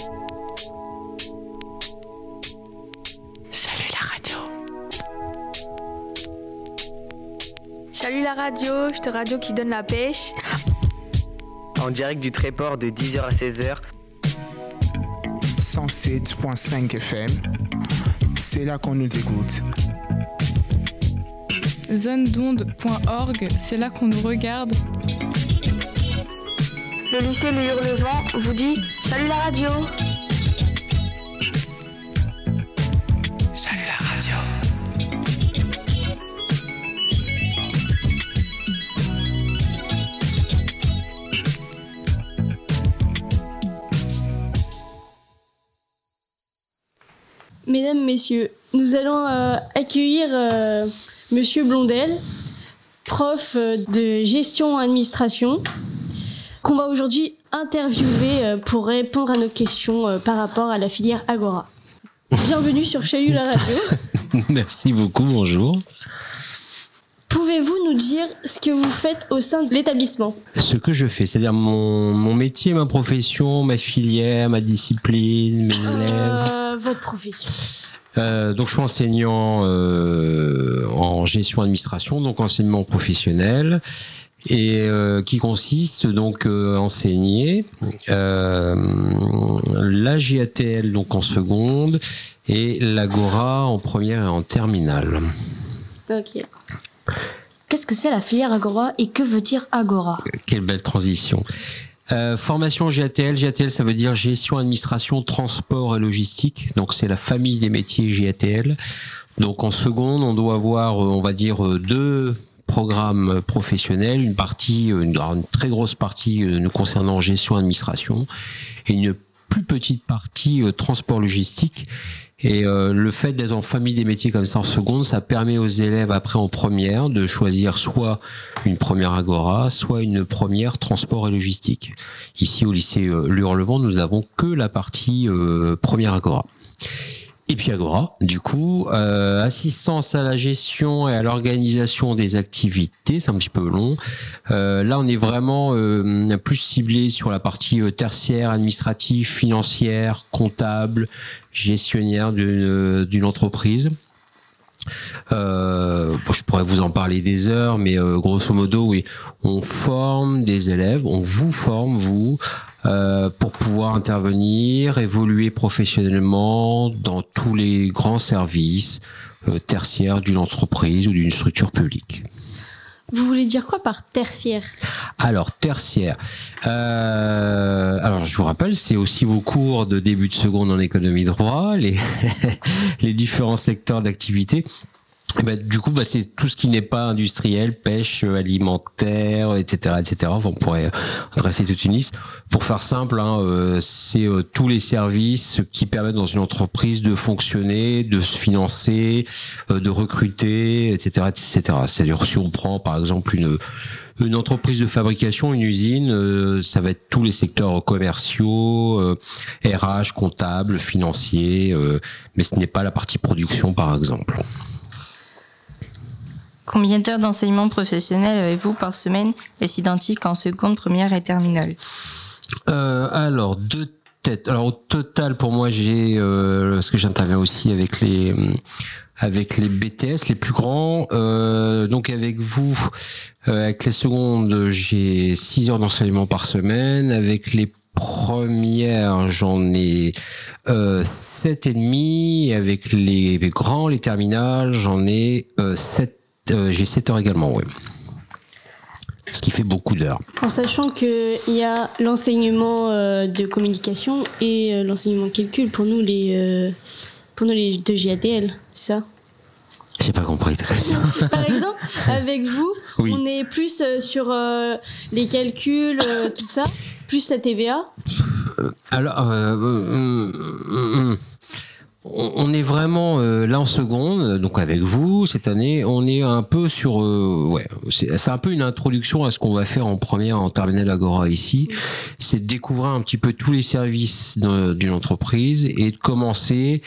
Salut la radio. Salut la radio, cette radio qui donne la pêche. En direct du Tréport de 10h à 16h. 107.5 FM. C'est là qu'on nous écoute. zonedonde.org, c'est là qu'on nous regarde. Le lycée Le Hurlevent vous dit salut la radio. Salut la radio. Mesdames, Messieurs, nous allons accueillir Monsieur Blondel, prof de gestion-administration, qu'on va aujourd'hui interviewer pour répondre à nos questions par rapport à la filière Agora. Bienvenue sur Salut la radio. Merci beaucoup, bonjour. Pouvez-vous nous dire ce que vous faites au sein de l'établissement ? Ce que je fais, c'est-à-dire mon métier, ma profession, ma filière, ma discipline, mes élèves. Votre profession. Donc je suis enseignant en gestion-administration, donc enseignement professionnel, et qui consiste donc à enseigner la GATL donc en seconde et l'Agora en première et en terminale. Ok. Qu'est-ce que c'est la filière Agora et que veut dire Agora ? Quelle belle transition. Formation GATL. GATL, ça veut dire gestion, administration, transport et logistique. Donc, c'est la famille des métiers GATL. Donc, en seconde, on doit avoir, on va dire, 2 programmes professionnels. Une très grosse partie nous concernant gestion, administration et une plus petite partie transport logistique. Et le fait d'être en famille des métiers comme ça en seconde, ça permet aux élèves après en première de choisir soit une première Agora, soit une première transport et logistique. Ici au lycée Le Hurlevent, nous avons que la partie première Agora. Et puis Agora, du coup, assistance à la gestion et à l'organisation des activités, c'est un petit peu long. Là, on est vraiment plus ciblé sur la partie tertiaire, administrative, financière, comptable, gestionnaire d'une entreprise. Je pourrais vous en parler des heures, mais grosso modo, oui, on forme des élèves, on vous forme, vous, pour pouvoir intervenir, évoluer professionnellement dans tous les grands services tertiaires d'une entreprise ou d'une structure publique. Vous voulez dire quoi par tertiaire ? Alors, tertiaire. Alors, je vous rappelle, c'est aussi vos cours de début de seconde en économie droit, les différents secteurs d'activité. Et ben, du coup, c'est tout ce qui n'est pas industriel, pêche, alimentaire, etc., etc. Enfin, on pourrait dresser toute une liste. Pour faire simple, c'est tous les services qui permettent dans une entreprise de fonctionner, de se financer, de recruter, etc., etc. C'est-à-dire, si on prend, par exemple, une entreprise de fabrication, une usine, ça va être tous les secteurs commerciaux, RH, comptable, financier, mais ce n'est pas la partie production, par exemple. Combien d'heures d'enseignement professionnel avez-vous par semaine? Est-ce identique en seconde, première et terminale? Alors, deux têtes. Alors, au total, pour moi, j'ai parce que j'interviens aussi avec les BTS, les plus grands. Donc, avec vous, avec les secondes, j'ai 6 heures d'enseignement par semaine. Avec les premières, j'en ai 7,5. Et avec les grands, les terminales, j'en ai 7. J'ai 7 heures également, oui. Ce qui fait beaucoup d'heures. En sachant qu'il y a l'enseignement de communication et l'enseignement de calcul pour nous les de GATL, c'est ça? J'ai pas compris ta question. Par exemple, avec vous, oui. On est plus sur les calculs, tout ça, plus la TVA. Alors, on est vraiment là en seconde, donc avec vous cette année, on est un peu sur, c'est un peu une introduction à ce qu'on va faire en première, en terminale Agora ici. C'est de découvrir un petit peu tous les services d'une entreprise et de commencer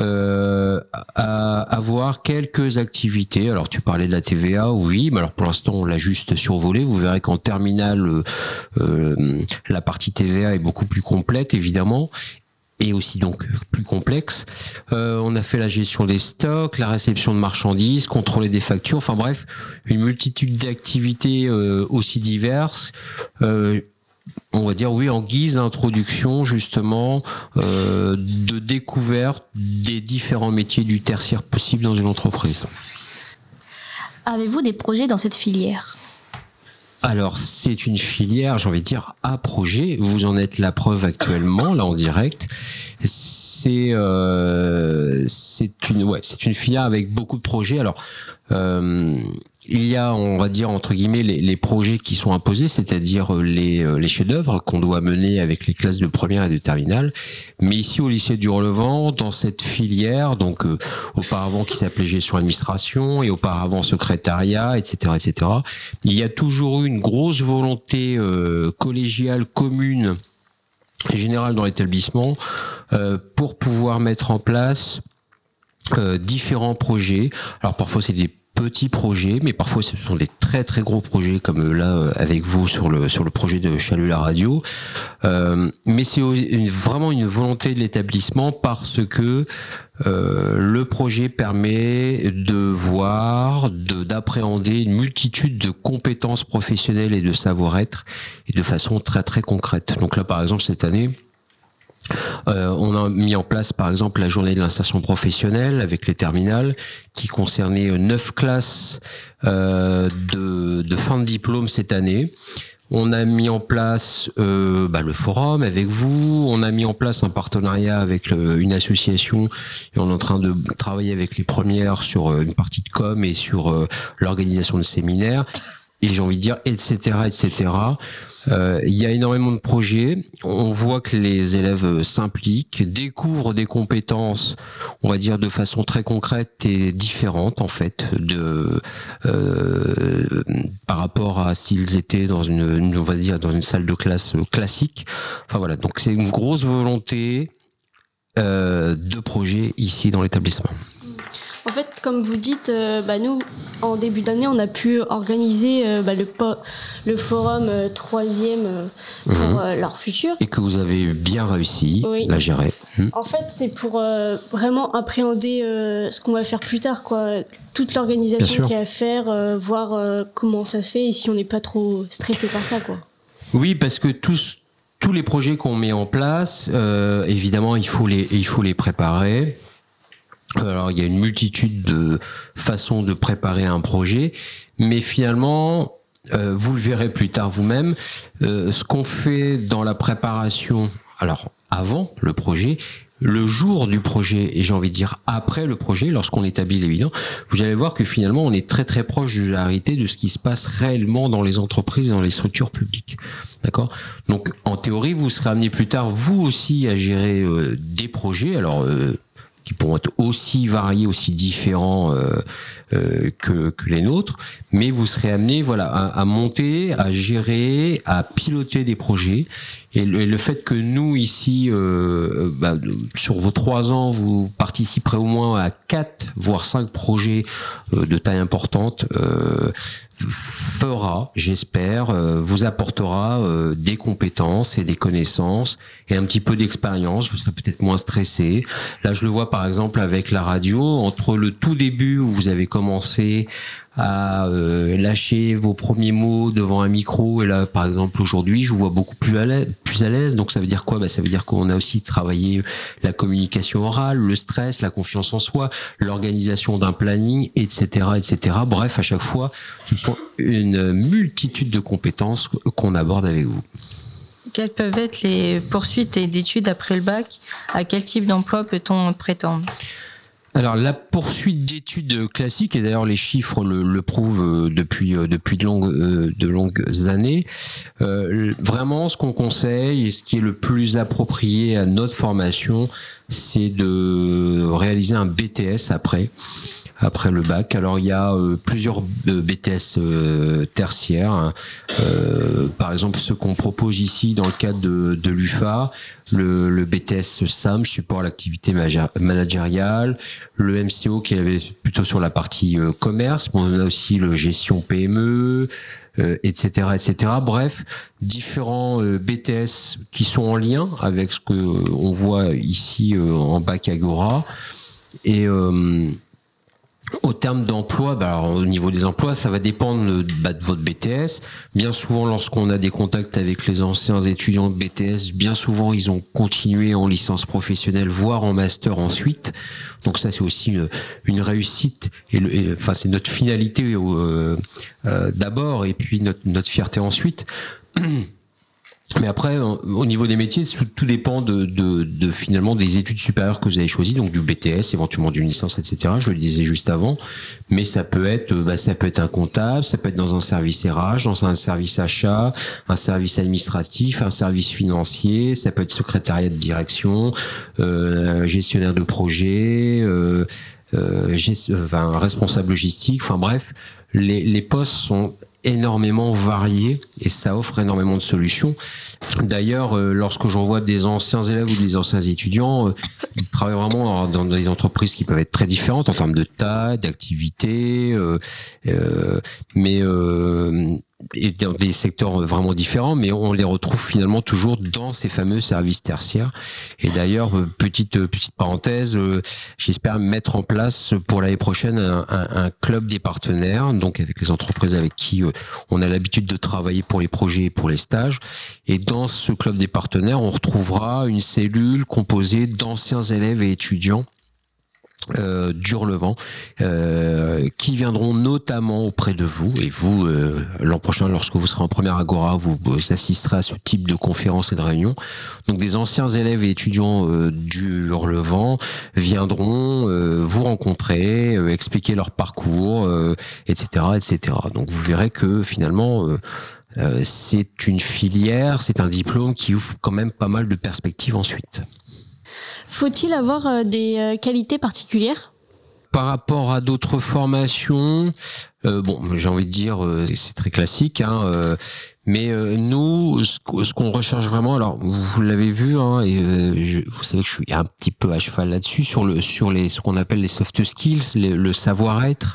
à avoir quelques activités. Alors tu parlais de la TVA, oui, mais alors pour l'instant on l'a juste survolé. Vous verrez qu'en terminale, la partie TVA est beaucoup plus complète évidemment. et aussi donc plus complexe. On a fait la gestion des stocks, la réception de marchandises, contrôler des factures, enfin bref, une multitude d'activités aussi diverses. On va dire oui en guise d'introduction justement de découverte des différents métiers du tertiaire possible dans une entreprise. Avez-vous des projets dans cette filière ? Alors, c'est une filière, j'ai envie de dire, à projet. Vous en êtes la preuve actuellement, là, en direct. C'est une filière avec beaucoup de projets. Alors, il y a, on va dire, entre guillemets, les projets qui sont imposés, c'est-à-dire les chefs-d'œuvre qu'on doit mener avec les classes de première et de terminale. Mais ici, au lycée du Relevant, dans cette filière, donc auparavant qui s'appelait gestion administration et auparavant secrétariat, etc., etc., il y a toujours eu une grosse volonté collégiale, commune et générale dans l'établissement pour pouvoir mettre en place différents projets. Alors parfois, c'est des petits projets, mais parfois ce sont des très très gros projets comme là avec vous sur le projet de Chalut la radio. Mais c'est vraiment une volonté de l'établissement parce que le projet permet d'appréhender une multitude de compétences professionnelles et de savoir-être et de façon très très concrète. Donc là par exemple cette année, on a mis en place par exemple la journée de l'insertion professionnelle avec les terminales qui concernait 9 classes de fin de diplôme cette année. On a mis en place le forum avec vous, on a mis en place un partenariat avec une association et on est en train de travailler avec les premières sur une partie de com et sur l'organisation de séminaires. Et j'ai envie de dire, etc., etc. Il y a énormément de projets. On voit que les élèves s'impliquent, découvrent des compétences, on va dire de façon très concrète et différente en fait, par rapport à s'ils étaient dans on va dire dans une salle de classe classique. Enfin voilà, donc c'est une grosse volonté de projet ici dans l'établissement. En fait, comme vous dites, nous, en début d'année, on a pu organiser le forum 3e pour leur futur. Et que vous avez bien réussi à gérer. En fait, c'est pour vraiment appréhender ce qu'on va faire plus tard, quoi. Toute l'organisation qu'il y a à faire, voir comment ça se fait et si on n'est pas trop stressé par ça, quoi. Oui, parce que tous les projets qu'on met en place, évidemment, il faut les préparer. Alors, il y a une multitude de façons de préparer un projet, mais finalement, vous le verrez plus tard vous-même, ce qu'on fait dans la préparation, alors avant le projet, le jour du projet, et j'ai envie de dire après le projet, lorsqu'on établit les bilans, vous allez voir que finalement, on est très très proche de la réalité de ce qui se passe réellement dans les entreprises et dans les structures publiques. D'accord ? Donc, en théorie, vous serez amené plus tard, vous aussi, à gérer des projets, alors qui pourront être aussi variés, aussi différents que les nôtres, mais vous serez amené à monter, à gérer, à piloter des projets. Et le fait que nous, ici, sur vos 3 ans, vous participerez au moins à 4, voire 5 projets de taille importante, fera, j'espère, vous apportera des compétences et des connaissances et un petit peu d'expérience. Vous serez peut-être moins stressé. Là, je le vois par exemple avec la radio, entre le tout début où vous avez commencé à lâcher vos premiers mots devant un micro, et là par exemple aujourd'hui je vous vois beaucoup plus à l'aise. Donc ça veut dire quoi ? Ça veut dire qu'on a aussi travaillé la communication orale, le stress, la confiance en soi, l'organisation d'un planning, etc., etc. Bref, à chaque fois ce sont une multitude de compétences qu'on aborde avec vous. Quelles peuvent être les poursuites et d'études après le bac ? À quel type d'emploi peut-on prétendre ? Alors la poursuite d'études classiques, et d'ailleurs les chiffres le prouvent depuis de longues années, vraiment ce qu'on conseille et ce qui est le plus approprié à notre formation, c'est de réaliser un BTS après le bac. Alors il y a plusieurs BTS tertiaires. Par exemple, ceux qu'on propose ici dans le cadre de l'UFA, le BTS SAM, support à l'activité managériale, le MCO qui est plutôt sur la partie commerce. Bon, on a aussi le gestion PME, etc., etc. Bref, différents BTS qui sont en lien avec ce que on voit ici en bac Agora. Et au terme d'emploi, alors, au niveau des emplois, ça va dépendre de votre BTS. Bien souvent, lorsqu'on a des contacts avec les anciens étudiants de BTS, bien souvent, ils ont continué en licence professionnelle, voire en master ensuite. Donc ça, c'est aussi une réussite. Enfin, c'est notre finalité d'abord, et puis notre fierté ensuite. Mais après, au niveau des métiers, tout dépend de finalement des études supérieures que vous avez choisies, donc du BTS, éventuellement d'une licence, etc. Je le disais juste avant. Mais ça peut être un comptable, ça peut être dans un service RH, dans un service achat, un service administratif, un service financier, ça peut être secrétariat de direction, gestionnaire de projet, responsable logistique. Enfin bref, les postes sont énormément variés et ça offre énormément de solutions. D'ailleurs, lorsque je revois des anciens élèves ou des anciens étudiants, ils travaillent vraiment dans des entreprises qui peuvent être très différentes en termes de taille, d'activité, et dans des secteurs vraiment différents, mais on les retrouve finalement toujours dans ces fameux services tertiaires. Et d'ailleurs, petite parenthèse, j'espère mettre en place pour l'année prochaine un club des partenaires, donc avec les entreprises avec qui on a l'habitude de travailler pour les projets et pour les stages. Et dans ce club des partenaires, on retrouvera une cellule composée d'anciens élèves et étudiants d'Hurlevent qui viendront notamment auprès de vous, et vous l'an prochain, lorsque vous serez en première Agora, vous assisterez à ce type de conférences et de réunions. Donc des anciens élèves et étudiants d'Hurlevent viendront vous rencontrer, expliquer leur parcours, etc., etc. Donc vous verrez que finalement c'est une filière, c'est un diplôme qui ouvre quand même pas mal de perspectives ensuite. Faut-il avoir des qualités particulières ? Par rapport à d'autres formations, j'ai envie de dire, c'est très classique, mais nous, ce qu'on recherche vraiment, alors vous l'avez vu, vous savez que je suis un petit peu à cheval là-dessus sur ce qu'on appelle les soft skills, le savoir-être.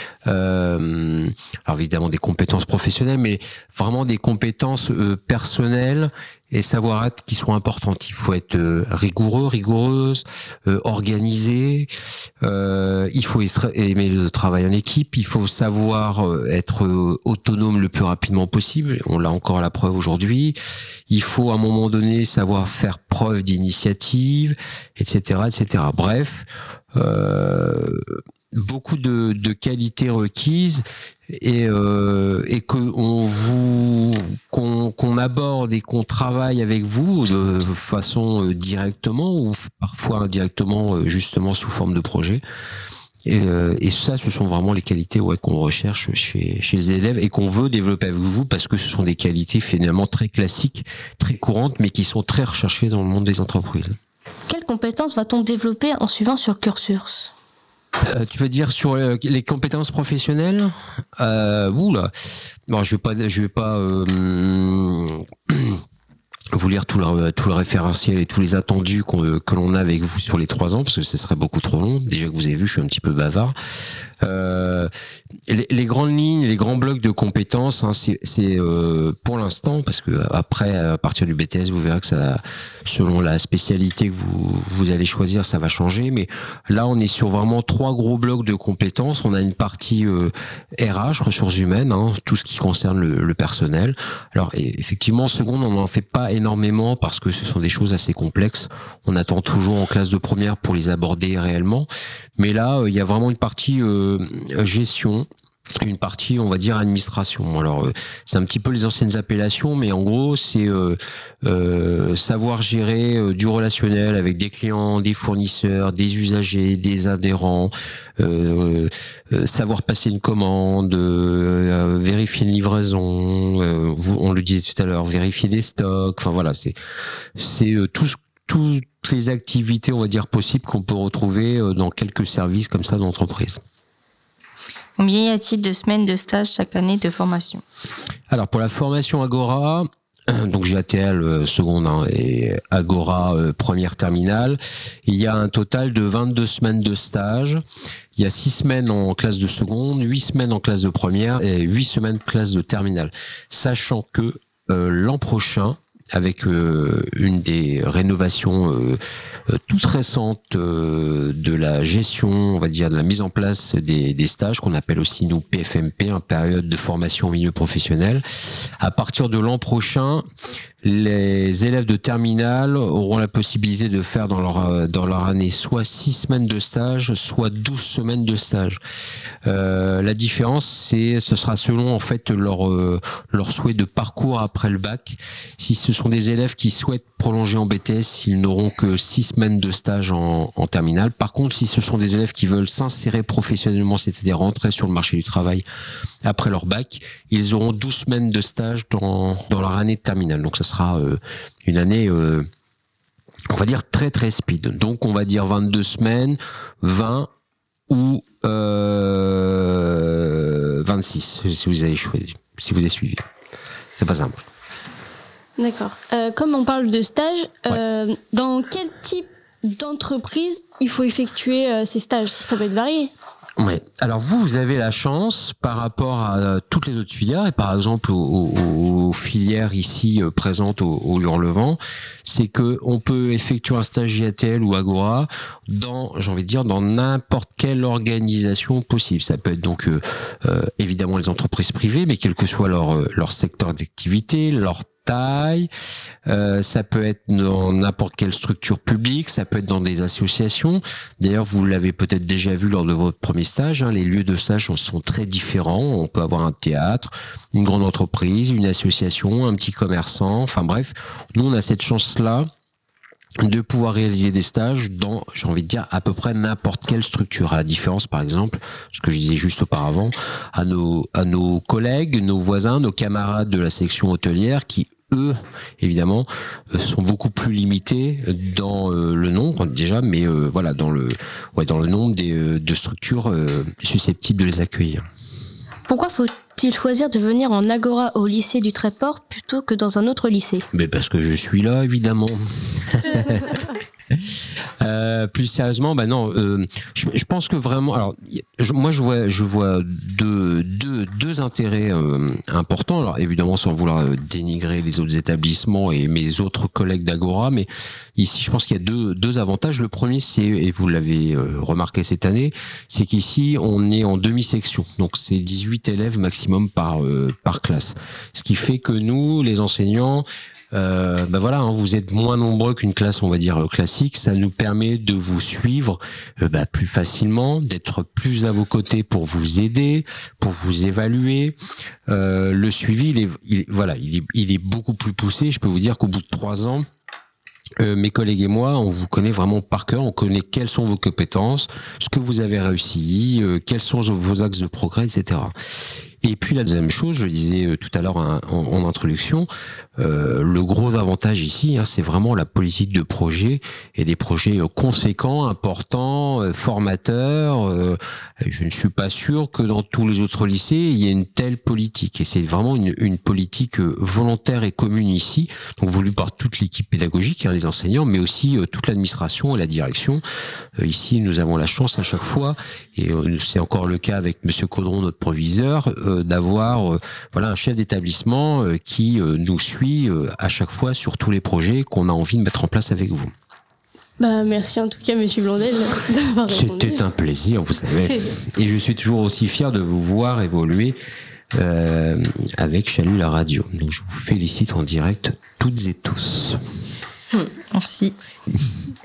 Alors évidemment des compétences professionnelles, mais vraiment des compétences personnelles et savoir-être qui sont importantes. Il faut être rigoureuse, organisé. Il faut aimer le travail en équipe. Il faut savoir être autonome le plus rapidement possible. On l'a encore à la preuve aujourd'hui. Il faut à un moment donné savoir faire preuve d'initiative, etc., etc. Bref, beaucoup de qualités requises et qu'on aborde et qu'on travaille avec vous de façon directement ou parfois indirectement, justement sous forme de projet. Et ça, ce sont vraiment les qualités qu'on recherche chez les élèves et qu'on veut développer avec vous parce que ce sont des qualités finalement très classiques, très courantes, mais qui sont très recherchées dans le monde des entreprises. Quelles compétences va-t-on développer en suivant ce cursus ? Tu veux dire sur les compétences professionnelles ? Oula. Bon, je vais pas vous lire tout le référentiel et tous les attendus que l'on a avec vous sur les 3 ans, parce que ce serait beaucoup trop long. Déjà que vous avez vu, je suis un petit peu bavard. Les grandes lignes, les grands blocs de compétences, c'est pour l'instant, parce que après, à partir du BTS, vous verrez que ça, selon la spécialité que vous allez choisir, ça va changer. Mais là, on est sur vraiment 3 gros blocs de compétences. On a une partie RH, ressources humaines, tout ce qui concerne le personnel. Alors, effectivement, en seconde, on n'en fait pas énormément parce que ce sont des choses assez complexes. On attend toujours en classe de première pour les aborder réellement. Mais là, il y a vraiment une partie gestion, une partie, on va dire, administration. Alors, c'est un petit peu les anciennes appellations, mais en gros, c'est savoir gérer du relationnel avec des clients, des fournisseurs, des usagers, des adhérents, savoir passer une commande, vérifier une livraison, on le disait tout à l'heure, vérifier des stocks. Enfin voilà, c'est toutes les activités, on va dire, possibles qu'on peut retrouver dans quelques services comme ça d'entreprise. Combien y a-t-il de semaines de stage chaque année de formation? Alors, pour la formation Agora, donc GATL seconde et Agora première terminale, il y a un total de 22 semaines de stage. Il y a 6 semaines en classe de seconde, 8 semaines en classe de première et 8 semaines classe de terminale. Sachant que l'an prochain, avec une des rénovations toutes récentes de la gestion, on va dire, de la mise en place des stages, qu'on appelle aussi nous PFMP, en période de formation au milieu professionnel. À partir de l'an prochain, les élèves de terminale auront la possibilité de faire dans leur année soit 6 semaines de stage, soit 12 semaines de stage. La différence, ce sera selon en fait leur souhait de parcours après le bac. Si ce sont des élèves qui souhaitent prolonger en BTS, ils n'auront que 6 semaines de stage en terminale. Par contre, si ce sont des élèves qui veulent s'insérer professionnellement, c'est-à-dire rentrer sur le marché du travail après leur bac, ils auront 12 semaines de stage dans leur année de terminale. Donc ça sera une année, on va dire, très très speed. Donc on va dire 22 semaines, 20 ou 26, si vous avez choisi, si vous avez suivi. C'est pas simple. D'accord. Comme on parle de stage, dans quel type d'entreprise il faut effectuer ces stages? Ça peut être varié. Ouais. Alors vous avez la chance par rapport à toutes les autres filières et par exemple aux filières ici présentes au Hurlevent, c'est que on peut effectuer un stage JATL ou Agora dans n'importe quelle organisation possible. Ça peut être donc évidemment les entreprises privées, mais quel que soit leur secteur d'activité, leur taille, ça peut être dans n'importe quelle structure publique, ça peut être dans des associations. D'ailleurs, vous l'avez peut-être déjà vu lors de votre premier stage, les lieux de stage sont très différents. On peut avoir un théâtre, une grande entreprise, une association, un petit commerçant, enfin bref, nous on a cette chance-là de pouvoir réaliser des stages dans, j'ai envie de dire, à peu près n'importe quelle structure. À la différence, par exemple, ce que je disais juste auparavant, à nos collègues, nos voisins, nos camarades de la section hôtelière qui, eux, évidemment, sont beaucoup plus limités dans le nombre déjà, mais voilà, dans le nombre de structures susceptibles de les accueillir. Pourquoi faut-il choisir de venir en Agora au lycée du Tréport plutôt que dans un autre lycée? Mais parce que je suis là, évidemment. Plus sérieusement, non. Je pense que vraiment. Alors, moi, je vois deux intérêts importants. Alors, évidemment, sans vouloir dénigrer les autres établissements et mes autres collègues d'Agora, mais ici, je pense qu'il y a deux avantages. Le premier, c'est, et vous l'avez remarqué cette année, c'est qu'ici, on est en demi-section. Donc, c'est 18 élèves maximum par classe. Ce qui fait que nous, les enseignants, vous êtes moins nombreux qu'une classe, on va dire, classique. Ça nous permet de vous suivre plus facilement, d'être plus à vos côtés pour vous aider, pour vous évaluer. Le suivi, il est beaucoup plus poussé. Je peux vous dire qu'au bout de 3 ans, mes collègues et moi, on vous connaît vraiment par cœur, on connaît quelles sont vos compétences, ce que vous avez réussi, quels sont vos axes de progrès, etc. Et puis la deuxième chose, je disais tout à l'heure en introduction, le gros avantage ici, c'est vraiment la politique de projet et des projets conséquents, importants, formateurs. Je ne suis pas sûr que dans tous les autres lycées, il y ait une telle politique. Et c'est vraiment une politique volontaire et commune ici, donc voulue par toute l'équipe pédagogique, les enseignants, mais aussi toute l'administration et la direction. Ici, nous avons la chance à chaque fois, et c'est encore le cas avec Monsieur Caudron, notre proviseur, d'avoir un chef d'établissement qui nous suit à chaque fois sur tous les projets qu'on a envie de mettre en place avec vous. Merci en tout cas, Monsieur Blondel, d'avoir répondu. C'était un plaisir, vous savez. Et je suis toujours aussi fier de vous voir évoluer avec Chalut la radio. Donc je vous félicite en direct toutes et tous. Merci.